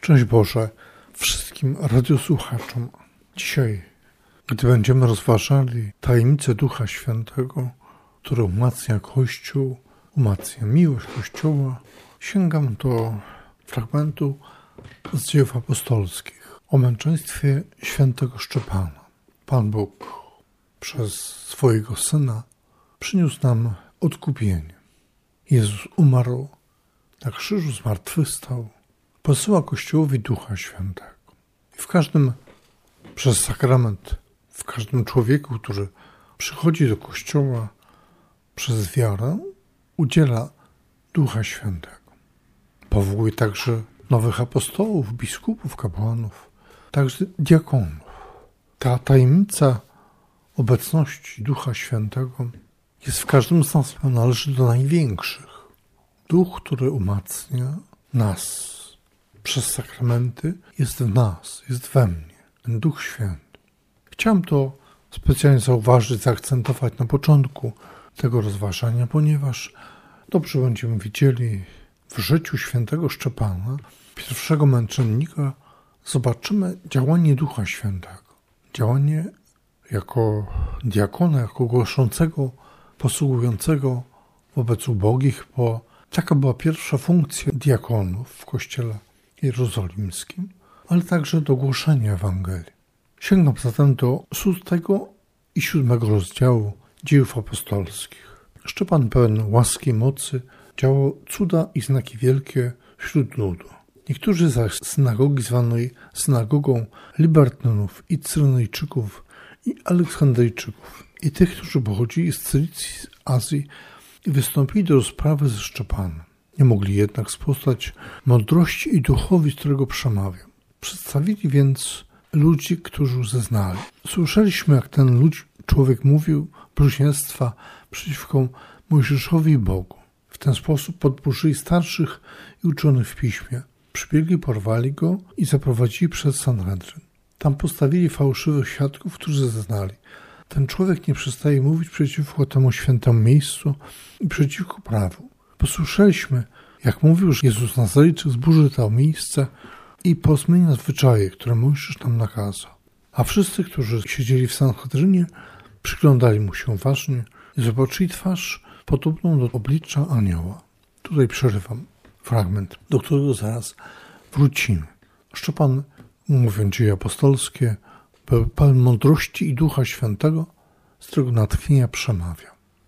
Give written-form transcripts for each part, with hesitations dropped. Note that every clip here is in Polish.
Szczęść Boże wszystkim radiosłuchaczom. Dzisiaj, gdy będziemy rozważali tajemnicę Ducha Świętego, który umacnia Kościół, umacnia miłość Kościoła, sięgam do fragmentu z Dziejów Apostolskich o męczeństwie świętego Szczepana. Pan Bóg przez swojego Syna przyniósł nam odkupienie. Jezus umarł na krzyżu, zmartwychwstał, posyła Kościołowi Ducha Świętego. I w każdym, przez sakrament, w każdym człowieku, który przychodzi do Kościoła przez wiarę, udziela Ducha Świętego. Powołuje także nowych apostołów, biskupów, kapłanów, także diakonów. Ta tajemnica obecności Ducha Świętego jest w każdym z nas, należy do największych. Duch, który umacnia nas przez sakramenty, jest w nas, jest we mnie, ten Duch Święty. Chciałem to specjalnie zauważyć, zaakcentować na początku tego rozważania, ponieważ dobrze będziemy widzieli w życiu świętego Szczepana, pierwszego męczennika, zobaczymy działanie Ducha Świętego. Działanie jako diakona, jako głoszącego, posługującego wobec ubogich, bo taka była pierwsza funkcja diakonów w Kościele Jerozolimskim, ale także do głoszenia Ewangelii. Sięgam zatem do 6 i 7 rozdziału Dziejów Apostolskich. Szczepan pełen łaski i mocy działał cuda i znaki wielkie wśród ludu. Niektórzy zaś z synagogi zwanej synagogą Libertynów i Cyrenejczyków i Aleksandryjczyków i tych, którzy pochodzili z Cylicji, z Azji i wystąpili do rozprawy ze Szczepanem. Nie mogli jednak sprostać mądrości i duchowi, z którego przemawiał. Przedstawili więc ludzi, którzy zeznali. Słyszeliśmy, jak ten człowiek mówił bluźnierstwa przeciwko Mojżeszowi i Bogu. W ten sposób podburzyli starszych i uczonych w piśmie. Przybiegli, porwali go i zaprowadzili przed Sanhedryn. Tam postawili fałszywych świadków, którzy zeznali. Ten człowiek nie przestaje mówić przeciwko temu świętemu miejscu i przeciwko prawu. Posłyszeliśmy, jak mówił, że Jezus Nazarejczyk zburzy to miejsce i pozmienia zwyczaje, które Mojżesz nam nakazał. A wszyscy, którzy siedzieli w Sanhedrynie, przyglądali mu się uważnie i zobaczyli twarz podobną do oblicza anioła. Tutaj przerywam fragment, do którego zaraz wrócimy. Szczepan, mówiąc Dzieje Apostolskie, był pełen mądrości i Ducha Świętego, z którego natchnienia przemawiał.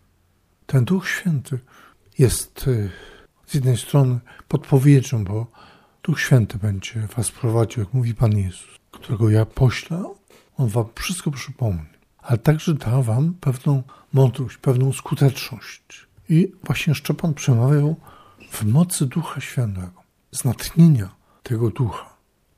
Ten Duch Święty jest z jednej strony podpowiedzią, bo Duch Święty będzie was prowadził, jak mówi Pan Jezus, którego ja poślę, On wam wszystko przypomni, ale także da wam pewną mądrość, pewną skuteczność. I właśnie Szczepan przemawiał w mocy Ducha Świętego, z natchnienia tego Ducha.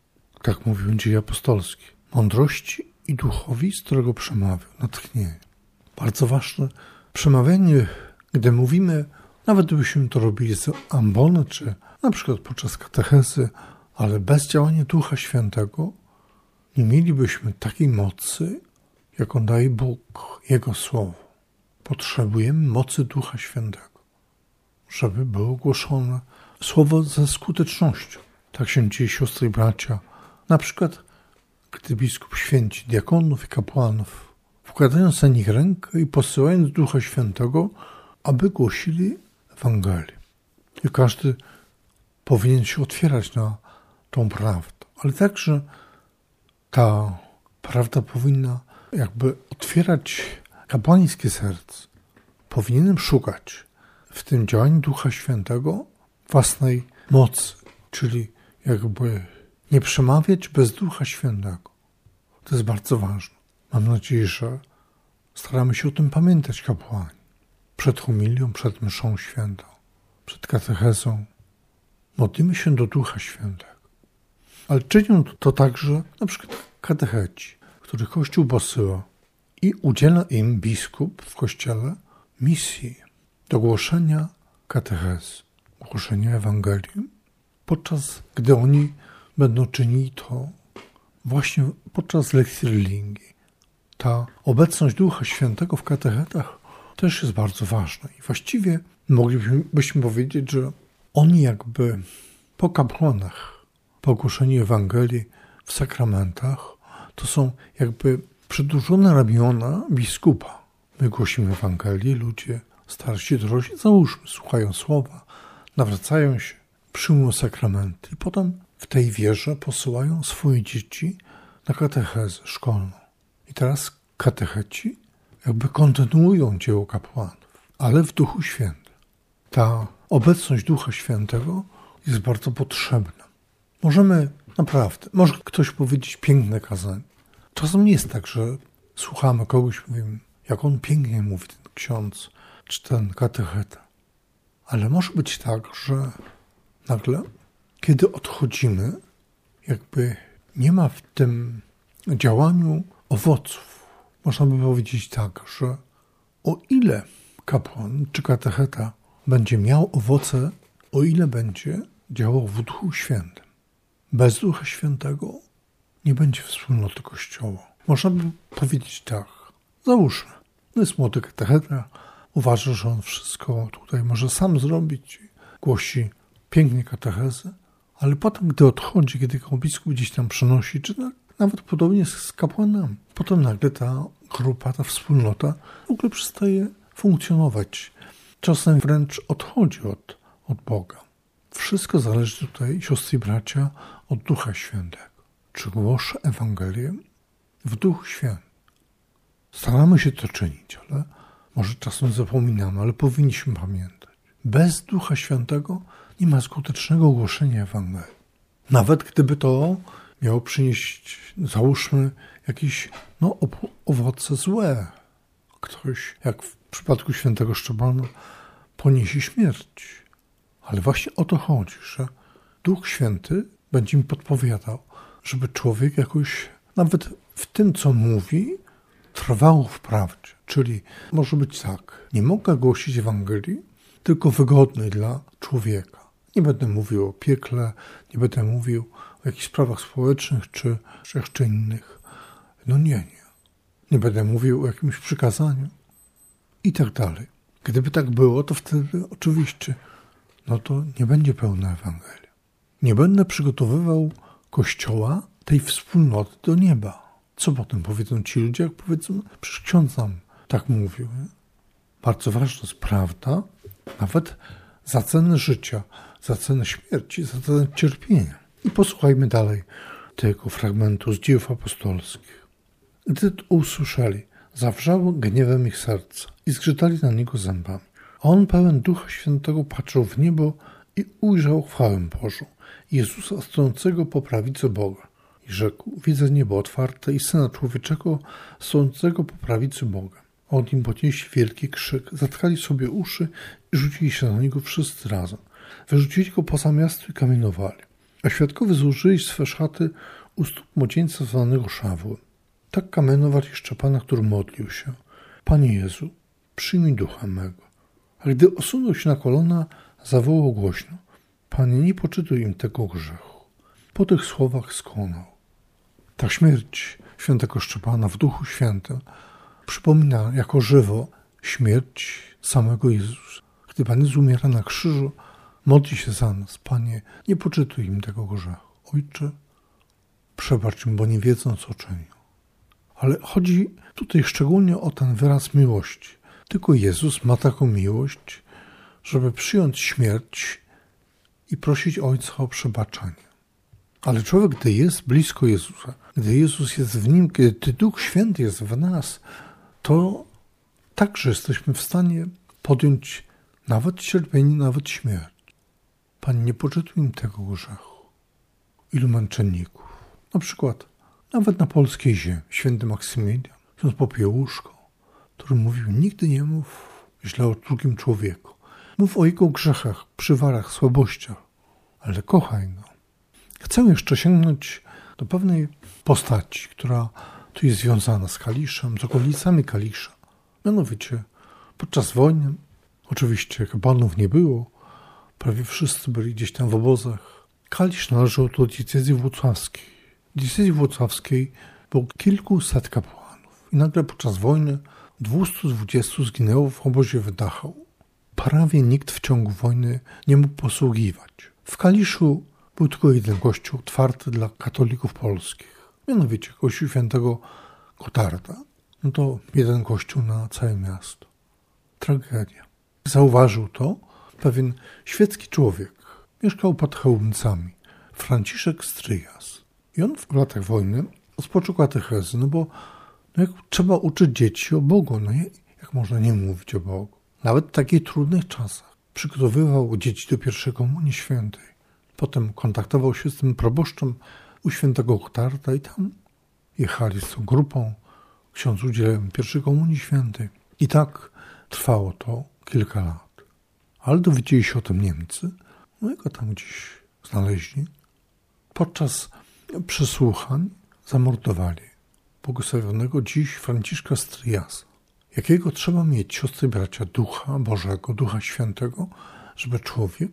Tak mówią Dzieje Apostolskie. Mądrości i duchowi, z którego przemawiał, natchnienie. Bardzo ważne przemawianie, gdy mówimy, nawet gdybyśmy to robili z ambony, czy na przykład podczas katechezy, ale bez działania Ducha Świętego nie mielibyśmy takiej mocy, jaką daje Bóg, Jego Słowo. Potrzebujemy mocy Ducha Świętego, żeby było głoszone Słowo ze skutecznością. Tak się dzieje, siostry i bracia. Na przykład, gdy biskup święci diakonów i kapłanów, wkładając na nich rękę i posyłając Ducha Świętego, aby głosili Ewangelię. I każdy powinien się otwierać na tą prawdę. Ale także ta prawda powinna jakby otwierać kapłańskie serce. Powinienem szukać w tym działaniu Ducha Świętego własnej mocy, czyli jakby nie przemawiać bez Ducha Świętego. To jest bardzo ważne. Mam nadzieję, że staramy się o tym pamiętać, kapłani. Przed homilią, przed mszą świętą, przed katechezą. Modlimy się do Ducha Świętego. Ale czynią to także na przykład katecheci, których Kościół posyła i udziela im biskup w Kościele misji do głoszenia katechezy, głoszenia Ewangelii, podczas gdy oni będą czynili to właśnie podczas lekcji religii. Ta obecność Ducha Świętego w katechetach też jest bardzo ważna. I właściwie moglibyśmy powiedzieć, że oni jakby po kapłanach po ogłoszeniu Ewangelii w sakramentach to są jakby przedłużone ramiona biskupa. My głosimy Ewangelię, ludzie starsi, dorośli, załóżmy, słuchają słowa, nawracają się, przyjmują sakramenty i potem w tej wierze posyłają swoje dzieci na katechezę szkolną. I teraz katecheci jakby kontynuują dzieło kapłanów, ale w Duchu Świętym. Ta obecność Ducha Świętego jest bardzo potrzebna. Możemy naprawdę, może ktoś powiedzieć piękne kazanie. Czasem jest tak, że słuchamy kogoś, mówimy, jak on pięknie mówi, ten ksiądz czy ten katecheta. Ale może być tak, że nagle, kiedy odchodzimy, jakby nie ma w tym działaniu owoców. Można by powiedzieć tak, że o ile kapłan czy katecheta będzie miał owoce, o ile będzie działał w Duchu Świętym. Bez Ducha Świętego nie będzie wspólnoty Kościoła. Można by powiedzieć tak, załóżmy, jest młody katecheta, uważa, że on wszystko tutaj może sam zrobić, głosi pięknie katechezę, ale potem, gdy odchodzi, kiedy go biskup gdzieś tam przenosi, czy nawet podobnie z kapłanami, potem nagle ta grupa, ta wspólnota w ogóle przestaje funkcjonować. Czasem wręcz odchodzi od Boga. Wszystko zależy tutaj, siostry i bracia, od Ducha Świętego. Czy głoszę Ewangelię w Duchu Świętym? Staramy się to czynić, ale może czasem zapominamy, ale powinniśmy pamiętać. Bez Ducha Świętego nie ma skutecznego głoszenia Ewangelii. Nawet gdyby to miało przynieść, załóżmy, jakieś owoce złe. Ktoś, jak w przypadku świętego Szczepana, poniesie śmierć. Ale właśnie o to chodzi, że Duch Święty będzie mi podpowiadał, żeby człowiek jakoś, nawet w tym, co mówi, trwał w prawdzie. Czyli może być tak, nie mogę głosić Ewangelii, tylko wygodnej dla człowieka. Nie będę mówił o piekle, nie będę mówił o jakichś sprawach społecznych czy jeszcze innych. Nie. Nie będę mówił o jakimś przykazaniu i tak dalej. Gdyby tak było, to wtedy oczywiście, to nie będzie pełna Ewangelia. Nie będę przygotowywał Kościoła, tej wspólnoty do nieba. Co potem powiedzą ci ludzie, jak powiedzą, przecież ksiądz nam tak mówił. Nie? Bardzo ważna jest prawda, nawet za cenę życia, za cenę śmierci, za cenę cierpienia. I posłuchajmy dalej tego fragmentu z Dziejów Apostolskich. Gdy to usłyszeli, zawrzało gniewem ich serca i zgrzytali na niego zębami. A on pełen Ducha Świętego patrzył w niebo i ujrzał chwałę Bożą, Jezusa stojącego po prawicy Boga. I rzekł, widzę niebo otwarte i Syna Człowieczego stojącego po prawicy Boga. A od nim podnieśli wielki krzyk, zatkali sobie uszy i rzucili się na niego wszyscy razem. Wyrzucili go poza miasto i kamienowali. A świadkowie złożyli swe szaty u stóp młodzieńca zwanego Szawłem. Tak kamienowali Szczepana, który modlił się. Panie Jezu, przyjmij ducha mego. A gdy osunął się na kolana, zawołał głośno. Panie, nie poczytuj im tego grzechu. Po tych słowach skonał. Ta śmierć świętego Szczepana w Duchu Świętym przypomina jako żywo śmierć samego Jezusa. Gdy Pan Jezus umiera na krzyżu, modli się za nas. Panie, nie poczytuj im tego grzechu. Ojcze, przebacz im, bo nie wiedzą, co czynią. Ale chodzi tutaj szczególnie o ten wyraz miłości. Tylko Jezus ma taką miłość, żeby przyjąć śmierć i prosić Ojca o przebaczenie. Ale człowiek, gdy jest blisko Jezusa, gdy Jezus jest w nim, kiedy Duch Święty jest w nas, to także jesteśmy w stanie podjąć nawet cierpienie, nawet śmierć. Panie, nie poczytuj im tego grzechu. Ilu męczenników. Na przykład nawet na polskiej ziemi święty Maksymilian, ksiądz Popiełuszko, który mówił, nigdy nie mów źle o drugim człowieku. Mów o jego grzechach, przywarach, słabościach, ale kochaj go. Chcę jeszcze sięgnąć do pewnej postaci, która tu jest związana z Kaliszem, z okolicami Kalisza. Mianowicie podczas wojny, oczywiście kapłanów nie było, prawie wszyscy byli gdzieś tam w obozach. Kalisz należał do diecezji włocławskiej. W diecezji włocławskiej było kilkuset kapłanów i nagle podczas wojny 220 zginęło w obozie w Dachau. Prawie nikt w ciągu wojny nie mógł posługiwać. W Kaliszu był tylko jeden kościół otwarty dla katolików polskich. Mianowicie kościół świętego Gotarda. No to jeden kościół na całe miasto. Tragedia. Zauważył to pewien świecki człowiek. Mieszkał pod Chełmcami. Franciszek Stryjas. I on w latach wojny rozpoczął katechezy, bo jak trzeba uczyć dzieci o Bogu, jak można nie mówić o Bogu? Nawet w takich trudnych czasach. Przygotowywał dzieci do pierwszej komunii świętej. Potem kontaktował się z tym proboszczem u świętego Gotarda i tam jechali z tą grupą. Ksiądz udzielał pierwszej komunii świętej. I tak trwało to kilka lat. Ale dowiedzieli się o tym Niemcy. No i go tam gdzieś znaleźli. Podczas przesłuchań zamordowali błogosławionego dziś Franciszka Stryjasa. Jakiego trzeba mieć, siostry i bracia, Ducha Bożego, Ducha Świętego, żeby człowiek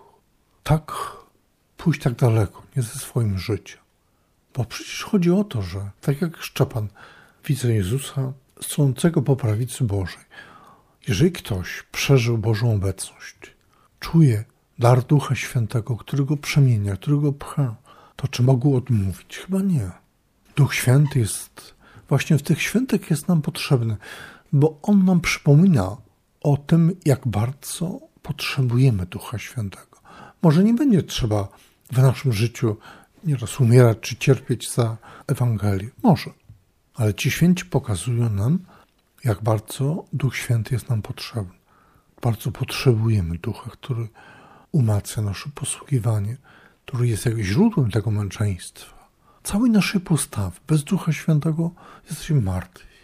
pójść tak daleko, nie ze swoim życiem. Bo przecież chodzi o to, że tak jak Szczepan, widzę Jezusa stojącego po prawicy Bożej. Jeżeli ktoś przeżył Bożą obecność, czuje dar Ducha Świętego, który go przemienia, który go pcha, to czy mógł odmówić? Chyba nie. Duch Święty jest, właśnie w tych świętych jest nam potrzebny, bo on nam przypomina o tym, jak bardzo potrzebujemy Ducha Świętego. Może nie będzie trzeba w naszym życiu nieraz umierać czy cierpieć za Ewangelię. Może. Ale ci święci pokazują nam, jak bardzo Duch Święty jest nam potrzebny. Bardzo potrzebujemy Ducha, który umacnia nasze posługiwanie, który jest jak źródłem tego męczeństwa. Całej naszej postawy. Bez Ducha Świętego jesteśmy martwi.